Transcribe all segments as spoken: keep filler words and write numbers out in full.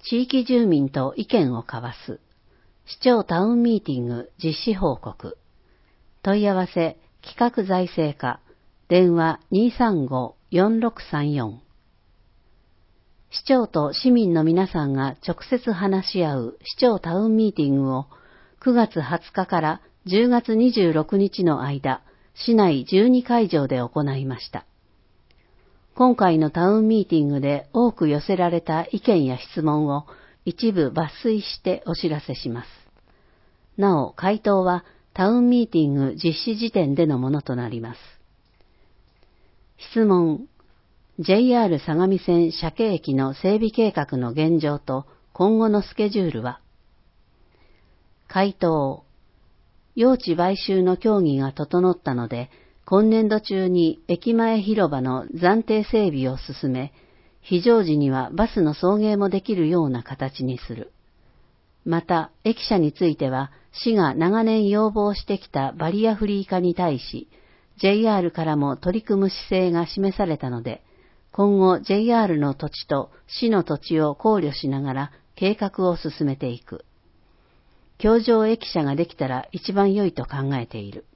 地域住民と意見を交わす。市長タウンミーティング実施報告。問い合わせ、企画財政課、電話 にーさんごーよんろくさんよん。市長と市民の皆さんが直接話し合う市長タウンミーティングをくがつはつかからじゅうがつにじゅうろくにちの間、市内じゅうにかいじょうで行いました。今回のタウンミーティングで多く寄せられた意見や質問を一部抜粋してお知らせします。なお、回答はタウンミーティング実施時点でのものとなります。質問。ジェイアール 相模線鮭駅の整備計画の現状と今後のスケジュールは？回答。用地買収の協議が整ったので、今年度中に駅前広場の暫定整備を進め、非常時にはバスの送迎もできるような形にする。また、駅舎については、市が長年要望してきたバリアフリー化に対し、ジェイアール からも取り組む姿勢が示されたので、今後 ジェイアール の土地と市の土地を考慮しながら計画を進めていく。橋上駅舎ができたら一番良いと考えている。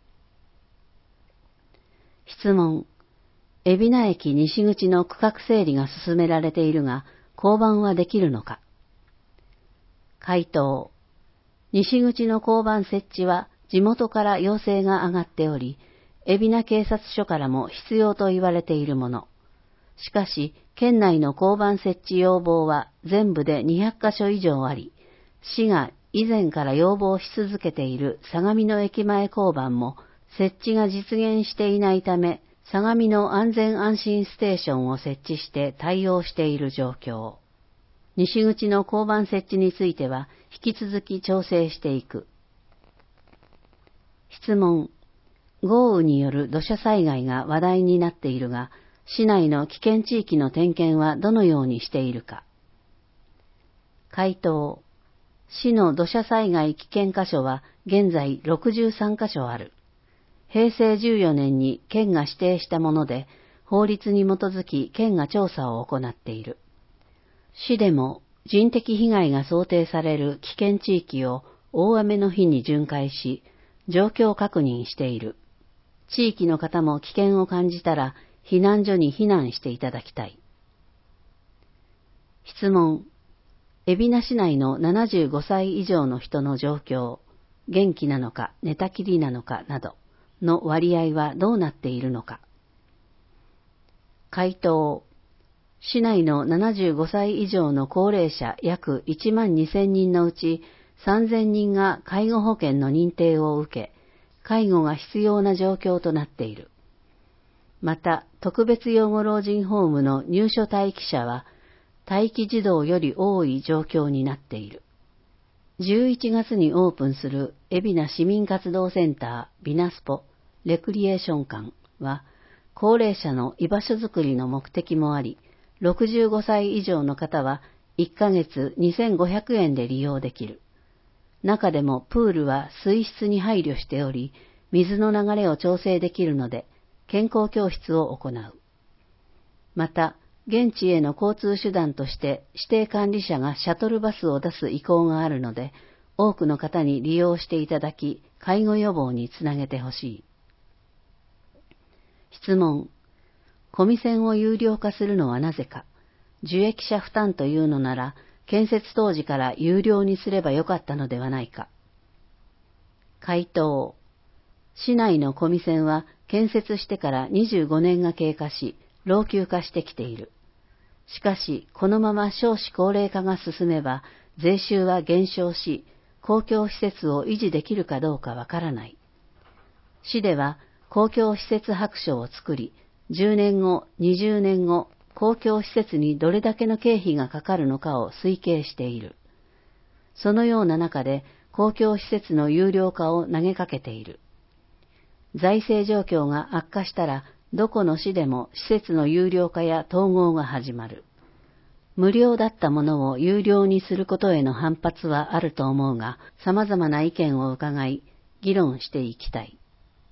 質問。海老名駅西口の区画整理が進められているが、交番はできるのか？回答。西口の交番設置は地元から要請が上がっており、海老名警察署からも必要と言われているもの。しかし、県内の交番設置要望は全部でにひゃっかしょ以上あり、市が以前から要望し続けている相模の駅前交番も設置が実現していないため、相模の安全安心ステーションを設置して対応している状況。西口の交番設置については引き続き調整していく。質問。豪雨による土砂災害が話題になっているが、市内の危険地域の点検はどのようにしているか？回答。市の土砂災害危険箇所は現在ろくじゅうさんかしょある。へいせいじゅうよねんに県が指定したもので、法律に基づき県が調査を行っている。市でも人的被害が想定される危険地域を大雨の日に巡回し、状況確認している。地域の方も危険を感じたら、避難所に避難していただきたい。質問。海老名市内のななじゅうごさい以上の人の状況、元気なのか寝たきりなのかなどの割合はどうなっているのか？回答。市内のななじゅうごさい以上の高齢者約いちまんにせんにんのうちさんぜんにんが介護保険の認定を受け、介護が必要な状況となっている。また、特別養護老人ホームの入所待機者は、待機児童より多い状況になっている。じゅういちがつにオープンする海老名市民活動センタービナスポレクリエーション館は、高齢者の居場所づくりの目的もあり、ろくじゅうごさい以上の方はいっかげつにせんごひゃくえんで利用できる。中でもプールは水質に配慮しており、水の流れを調整できるので、健康教室を行う。また、現地への交通手段として指定管理者がシャトルバスを出す意向があるので、多くの方に利用していただき、介護予防につなげてほしい。質問。コミセンを有料化するのはなぜか？受益者負担というのなら、建設当時から有料にすればよかったのではないか？回答。市内のコミセンは建設してからにじゅうごねんが経過し、老朽化してきている。しかし、このまま少子高齢化が進めば、税収は減少し、公共施設を維持できるかどうかわからない。市では、公共施設白書を作り、じゅうねんご、にじゅうねんご、公共施設にどれだけの経費がかかるのかを推計している。そのような中で、公共施設の有料化を投げかけている。財政状況が悪化したら、どこの市でも施設の有料化や統合が始まる。無料だったものを有料にすることへの反発はあると思うが、様々な意見を伺い、議論していきたい。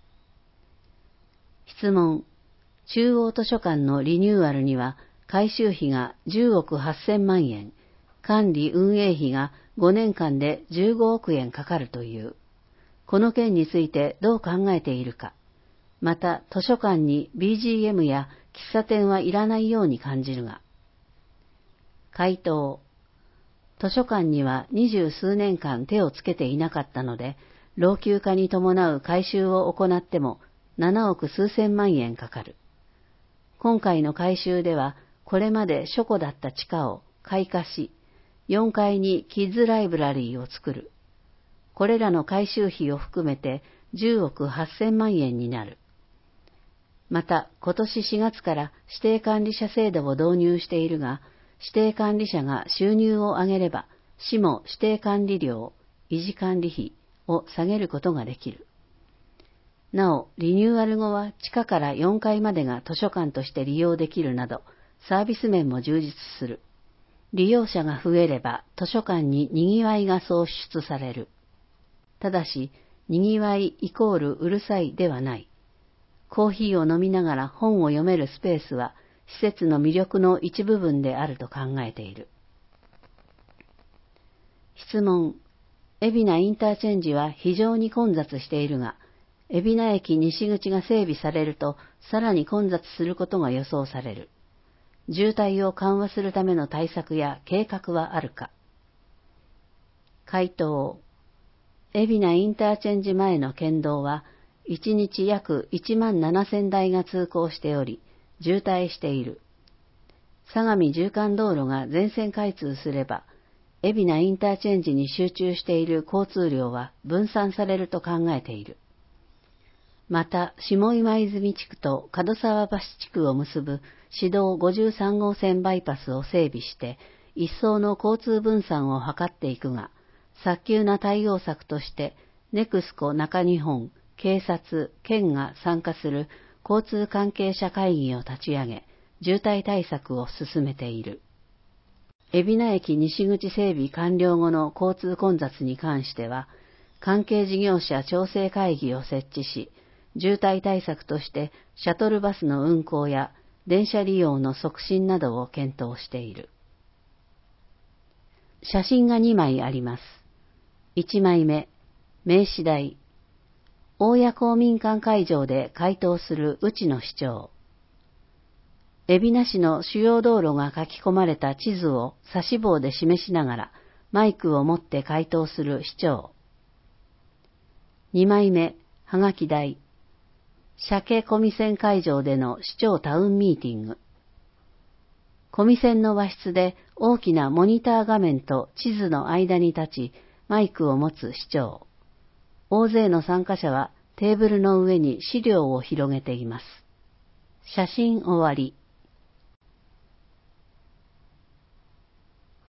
質問。中央図書館のリニューアルには、改修費がじゅうおくはっせんまんえん、 管理運営費がごねんかんでじゅうごおくえんかかるという。この件についてどう考えているか。また図書館に ビージーエム や喫茶店はいらないように感じるが。回答。図書館には二十数年間手をつけていなかったので、老朽化に伴う改修を行ってもななおく数千万円かかる。今回の改修では、これまで書庫だった地下を開花し、よんかいにキッズライブラリーを作る。これらの改修費を含めてじゅうおくはっせんまんえんになる。また、今年しがつから指定管理者制度を導入しているが、指定管理者が収入を上げれば、市も指定管理料、維持管理費を下げることができる。なお、リニューアル後は地下からよんかいまでが図書館として利用できるなど、サービス面も充実する。利用者が増えれば図書館に賑わいが創出される。ただし、賑わいイコールうるさいではない。コーヒーを飲みながら本を読めるスペースは、施設の魅力の一部分であると考えている。質問。海老名インターチェンジは非常に混雑しているが、海老名駅西口が整備されるとさらに混雑することが予想される。渋滞を緩和するための対策や計画はあるか。回答。海老名インターチェンジ前の県道はいちにち約いちまんななせんだいが通行しており、渋滞している。相模縦貫道路が全線開通すれば、海老名インターチェンジに集中している交通量は分散されると考えている。また、下今泉地区と門沢橋地区を結ぶ市道ごじゅうさんごうせんバイパスを整備して、一層の交通分散を図っていくが、早急な対応策として、ネクスコ中日本、警察、県が参加する交通関係者会議を立ち上げ、渋滞対策を進めている。海老名駅西口整備完了後の交通混雑に関しては、関係事業者調整会議を設置し、渋滞対策としてシャトルバスの運行や電車利用の促進などを検討している。写真がにまいあります。いちまいめ、名刺台。大谷公民館会場で回答する内野市長。海老名市の主要道路が書き込まれた地図を指し棒で示しながらマイクを持って回答する市長。にまいめ、はがき台。鮭小見線会場での市長タウンミーティング。小見線の和室で大きなモニター画面と地図の間に立ちマイクを持つ市長。大勢の参加者はテーブルの上に資料を広げています。写真終わり。